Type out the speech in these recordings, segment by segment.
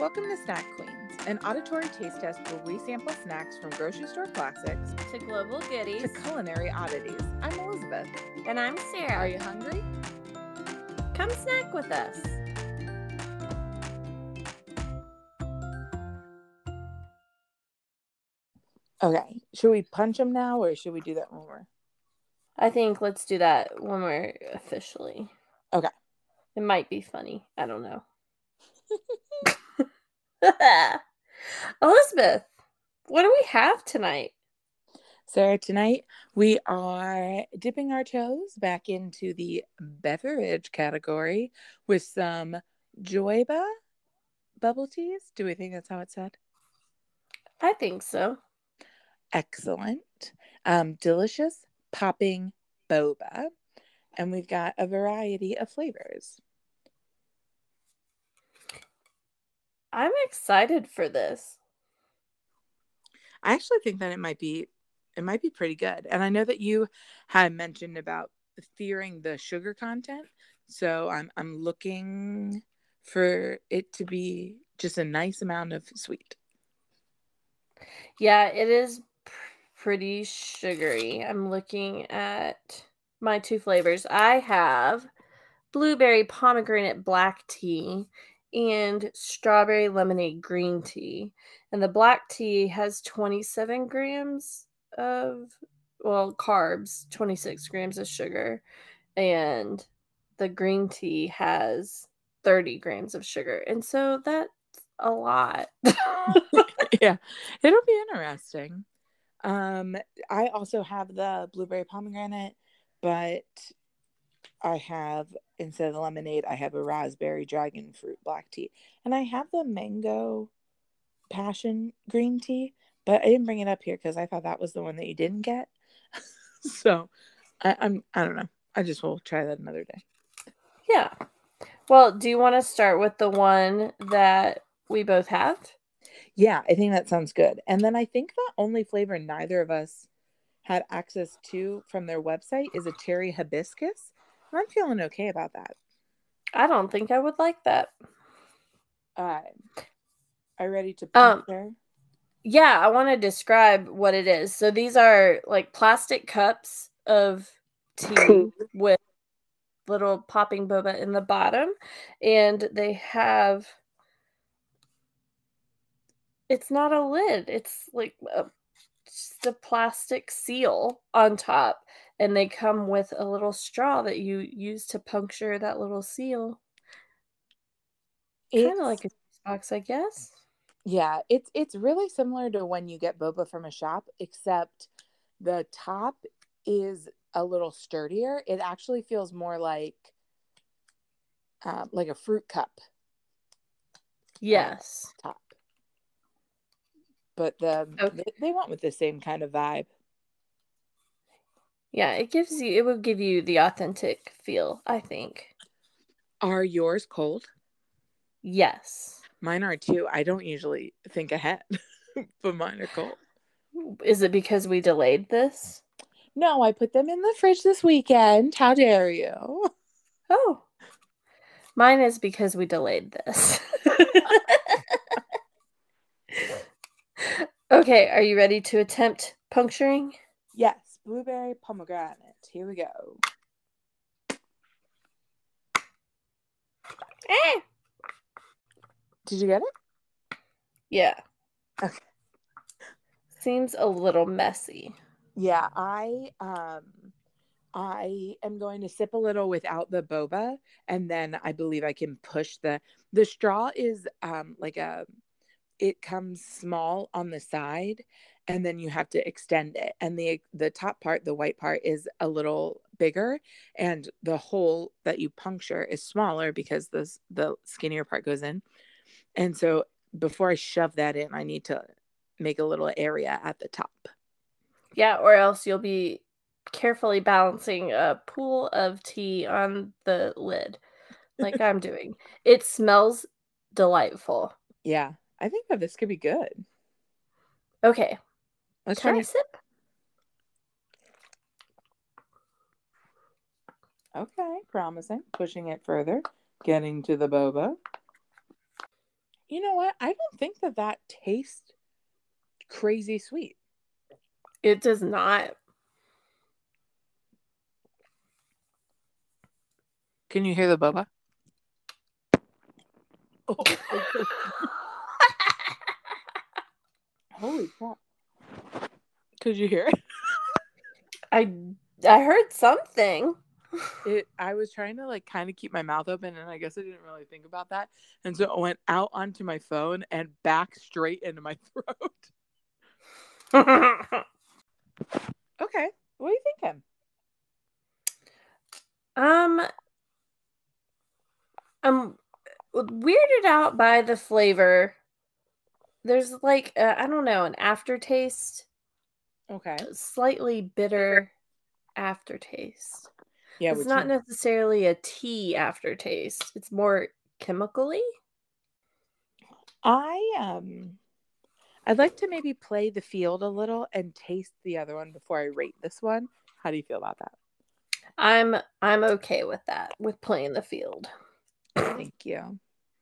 Welcome to Snack Queens, an auditory taste test where we sample snacks from grocery store classics to global goodies to culinary oddities. I'm Elizabeth. And I'm Sarah. Are you hungry? Come snack with us. Okay, should we punch them now or should we do that when we're... I think let's do that when we're officially. Okay. It might be funny. I don't know. Elizabeth, what do we have tonight? Sarah, tonight we are dipping our toes back into the beverage category with some Joyba bubble teas. Do we think that's how it's said? I think so. Excellent. Delicious popping boba. And we've got a variety of flavors. I'm excited for this. I actually think that it might be pretty good. And I know that you had mentioned about fearing the sugar content. So I'm looking for it to be just a nice amount of sweet. Yeah, it is pretty sugary. I'm looking at my two flavors. I have blueberry pomegranate black tea and strawberry lemonade green tea. And the black tea has 27 grams of, carbs, 26 grams of sugar. And the green tea has 30 grams of sugar. And so that's a lot. Yeah, it'll be interesting. I also have the blueberry pomegranate, but I have, instead of the lemonade, I have a raspberry dragon fruit black tea. And I have the mango passion green tea, but I didn't bring it up here because I thought that was the one that you didn't get. So I don't know. I just will try that another day. Yeah. Well, do you want to start with the one that we both have? Yeah, I think that sounds good. And then I think the only flavor neither of us had access to from their website is a cherry hibiscus. And I'm feeling okay about that. I don't think I would like that. Are you ready to puncture? Yeah, I want to describe what it is. So these are like plastic cups of tea with little popping boba in the bottom, and they have, it's not a lid, it's like just a plastic seal on top, and they come with a little straw that you use to puncture that little seal. Kind of like a juice box, I guess. Yeah, it's really similar to when you get boba from a shop, except the top is a little sturdier. It actually feels more like a fruit cup. Yes. Top. But they went with the same kind of vibe. Yeah, it would give you the authentic feel, I think. Are yours cold? Yes. Mine are too. I don't usually think ahead, but mine are cold. Is it because we delayed this? No, I put them in the fridge this weekend. How dare you? Oh. Mine is because we delayed this. Okay, are you ready to attempt puncturing? Yes, blueberry pomegranate. Here we go. Did you get it? Yeah. Okay. Seems a little messy. Yeah, I am going to sip a little without the boba, and then I believe I can push the straw is it comes small on the side, and then you have to extend it, and the top part, the white part, is a little bigger, and the hole that you puncture is smaller because the skinnier part goes in. And so before I shove that in, I need to make a little area at the top. Yeah, or else you'll be carefully balancing a pool of tea on the lid, like I'm doing. It smells delightful. Yeah, I think that this could be good. Okay. Let's Tiny try. sip. Okay, promising. Pushing it further, getting to the boba. You know what? I don't think that tastes crazy sweet. It does not. Can you hear the boba? Oh, holy crap. Could you hear it? I heard something. I was trying to like kind of keep my mouth open, and I guess I didn't really think about that. And so it went out onto my phone and back straight into my throat. Okay. What are you thinking? I'm weirded out by the flavor. There's like I don't know, an aftertaste, Okay. slightly bitter aftertaste. Yeah, It's which not necessarily a tea aftertaste. It's more chemically. I'd like to maybe play the field a little and taste the other one before I rate this one. How do you feel about that? I'm okay with that, with playing the field. Thank you.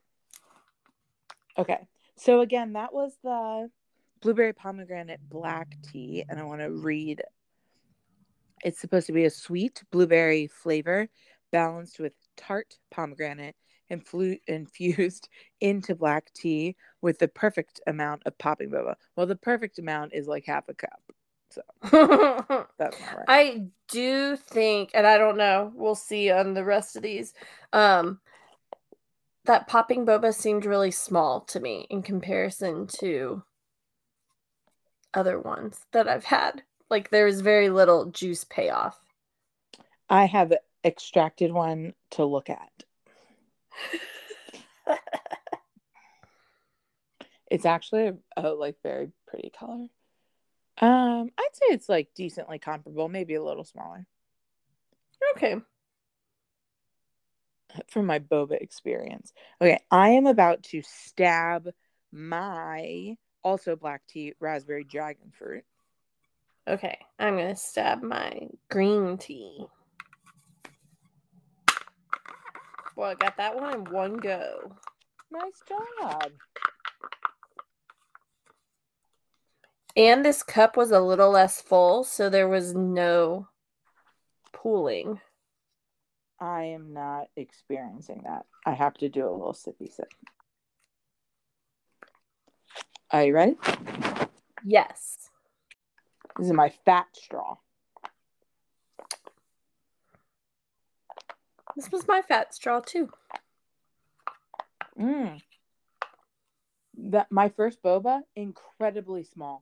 Okay. So again, that was the blueberry pomegranate black tea, and I want to read. It's supposed to be a sweet blueberry flavor balanced with tart pomegranate infused into black tea with the perfect amount of popping boba. Well, the perfect amount is like half a cup. So that's not right. I do think, and I don't know, we'll see on the rest of these, that popping boba seemed really small to me in comparison to other ones that I've had. Like there's very little juice payoff. I have extracted one to look at. It's actually a like very pretty color. I'd say it's like decently comparable, maybe a little smaller. Okay. From my boba experience. Okay, I am about to stab my also black tea raspberry dragon fruit. Okay, I'm going to stab my green tea. Well, I got that one in one go. Nice job. And this cup was a little less full, so there was no pooling. I am not experiencing that. I have to do a little sippy sip. Are you ready? Yes. This is my fat straw. This was my fat straw too. That my first boba, incredibly small.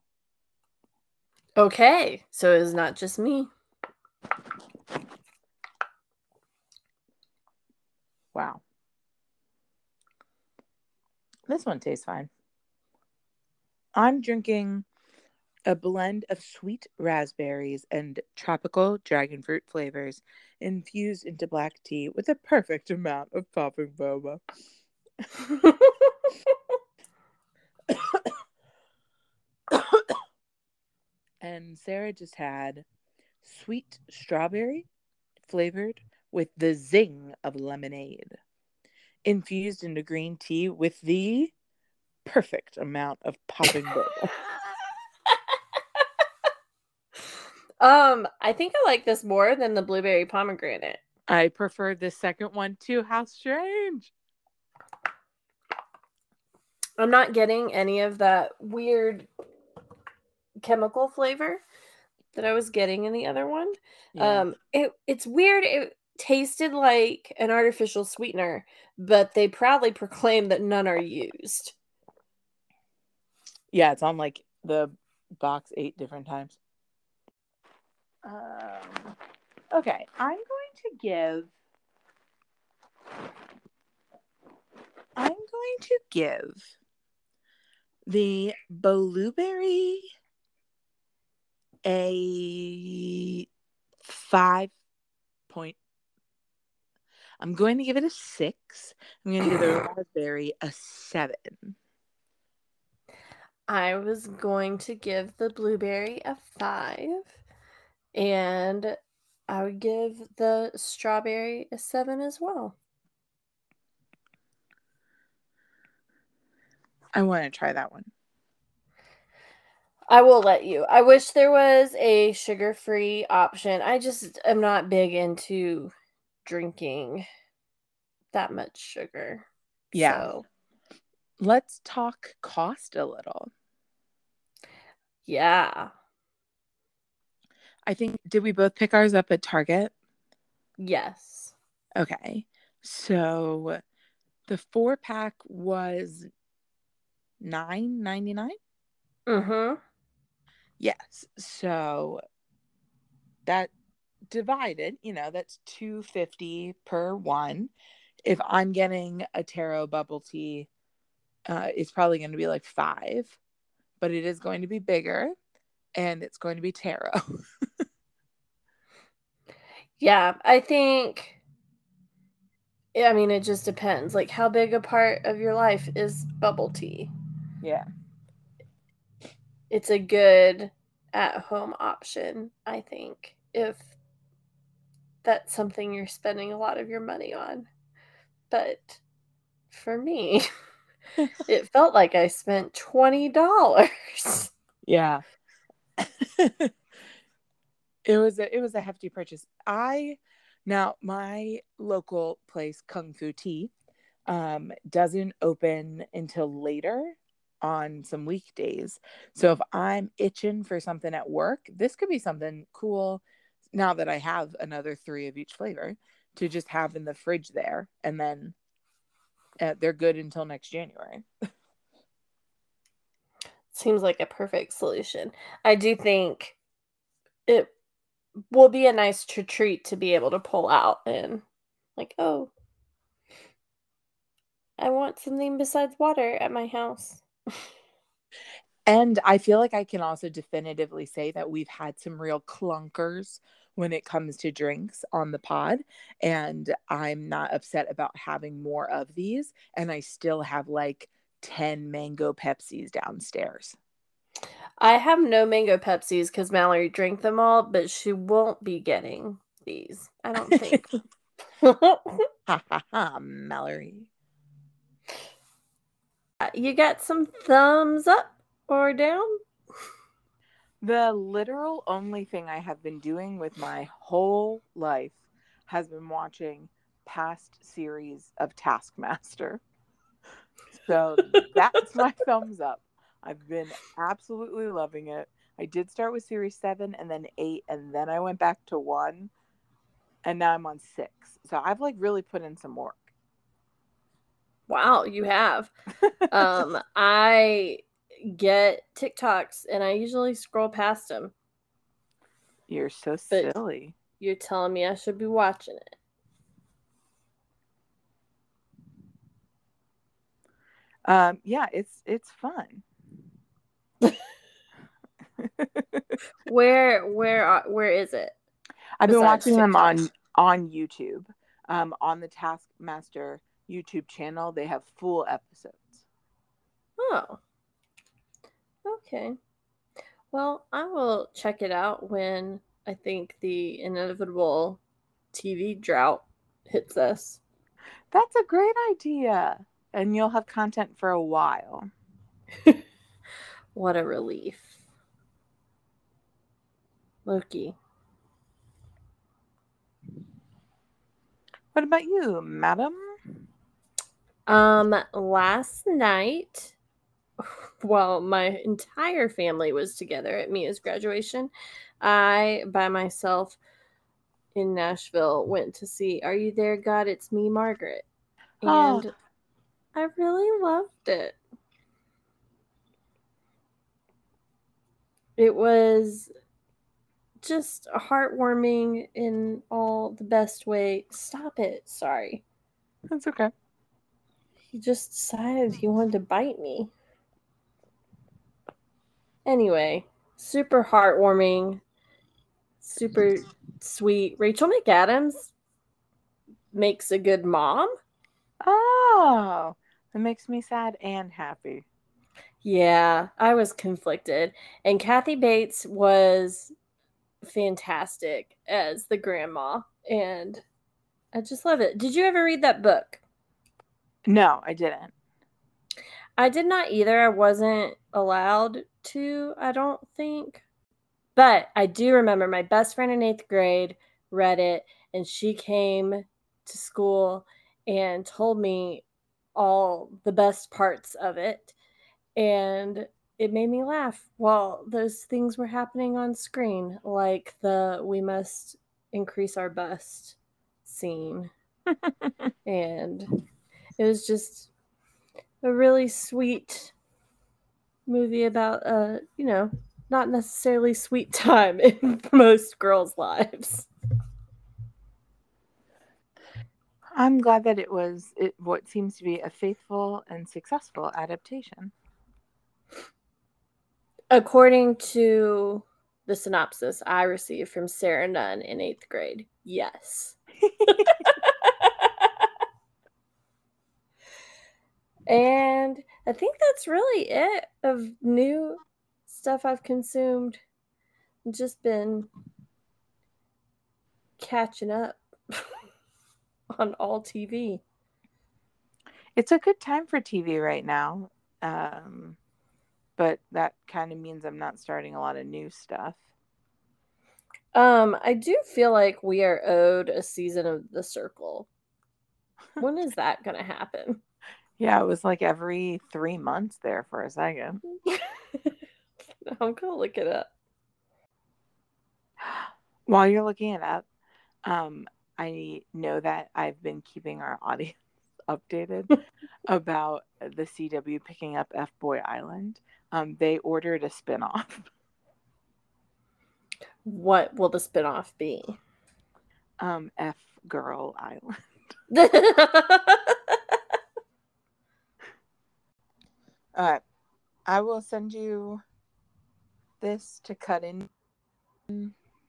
Okay, so it's not just me. Wow. This one tastes fine. I'm drinking a blend of sweet raspberries and tropical dragon fruit flavors infused into black tea with a perfect amount of popping boba. And Sarah just had sweet strawberry flavored with the zing of lemonade, infused into green tea with the perfect amount of popping boba. I think I like this more than the blueberry pomegranate. I prefer the second one too. How strange. I'm not getting any of that weird chemical flavor that I was getting in the other one. Yeah. It's weird. It tasted like an artificial sweetener, but they proudly proclaim that none are used. Yeah, it's on like the box 8 different times. Okay, I'm going to give the blueberry a 5 point. I'm going to give it a 6. I'm going to give the raspberry a 7. I was going to give the blueberry a 5, and I would give the strawberry a 7 as well. I want to try that one. I will let you. I wish there was a sugar-free option. I just am not big into drinking that much sugar. Yeah. So, Let's talk cost a little. yeah. I think, did we both pick ours up at Target? Yes. Okay. So the 4-pack was $9.99. Mm-hmm. Yes. So that divided, that's $2.50 per one. If I'm getting a taro bubble tea, it's probably going to be like $5, but it is going to be bigger and it's going to be taro. Yeah, I think, I mean, it just depends. Like, how big a part of your life is bubble tea? Yeah. It's a good at-home option, I think, if that's something you're spending a lot of your money on. But for me, it felt like I spent $20. Yeah. It was a hefty purchase. Now my local place, Kung Fu Tea, doesn't open until later on some weekdays. So if I'm itching for something at work, this could be something cool now that I have another 3 of each flavor to just have in the fridge there. And then they're good until next January. Seems like a perfect solution. I do think it will be a nice treat to be able to pull out and, like, oh, I want something besides water at my house. And I feel like I can also definitively say that we've had some real clunkers when it comes to drinks on the pod. And I'm not upset about having more of these. And I still have like 10 mango Pepsis downstairs. I have no mango Pepsis because Mallory drank them all, but she won't be getting these, I don't think. Ha ha ha, Mallory. You got some thumbs up or down? The literal only thing I have been doing with my whole life has been watching past series of Taskmaster. So that's my thumbs up. I've been absolutely loving it. I did start with series 7 and then 8, and then I went back to 1, and now I'm on 6. So I've like really put in some work. Wow, you have. I get TikToks and I usually scroll past them. You're so But silly. you're telling me I should be watching it. Yeah, it's fun. Where is it? I've been watching them TikTok? on YouTube. On the Taskmaster YouTube channel, they have full episodes. Oh. Okay. Well, I will check it out when I think the inevitable TV drought hits us. That's a great idea. And you'll have content for a while. What a relief. Loki. What about you, madam? Last night, while my entire family was together at Mia's graduation, I, by myself in Nashville, went to see Are You There, God? It's Me, Margaret. And I really loved it. It was just heartwarming in all the best way. Stop it. Sorry. That's okay. He just decided he wanted to bite me. Anyway, super heartwarming, super sweet. Rachel McAdams makes a good mom. Oh, it makes me sad and happy. Yeah, I was conflicted. And Kathy Bates was fantastic as the grandma. And I just love it. Did you ever read that book? No, I didn't. I did not either. I wasn't allowed to, I don't think. But I do remember my best friend in 8th grade read it, and she came to school and told me all the best parts of it. And it made me laugh while those things were happening on screen, like the "we must increase our bust" scene. And it was just a really sweet movie about not necessarily sweet time in most girls' lives. I'm glad that it was what seems to be a faithful and successful adaptation. According to the synopsis I received from Sarah Nunn in 8th grade, yes. And I think that's really it of new stuff I've consumed. Just been catching up on all TV. It's a good time for TV right now. But that kind of means I'm not starting a lot of new stuff. I do feel like we are owed a season of The Circle. When is that going to happen? Yeah, it was like every 3 months there for a second. I'm going to look it up. While you're looking it up, I know that I've been keeping our audience updated about the CW picking up F Boy Island. They ordered a spinoff. What will the spinoff be? F Girl Island. All right. I will send you this to cut in. And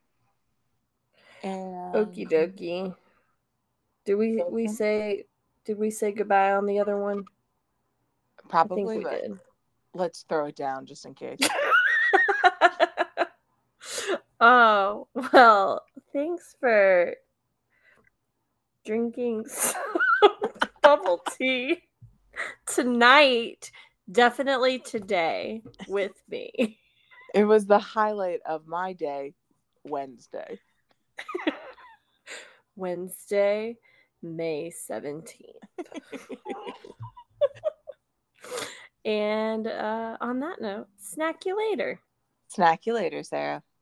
Okie dokie. Did we say goodbye on the other one? Probably, I think we but did. let's throw it down just in case. Oh, well, thanks for drinking some bubble tea tonight. Definitely today with me. It was the highlight of my day, Wednesday. Wednesday, May 17th. And on that note, snack you later. Snack you later, Sarah.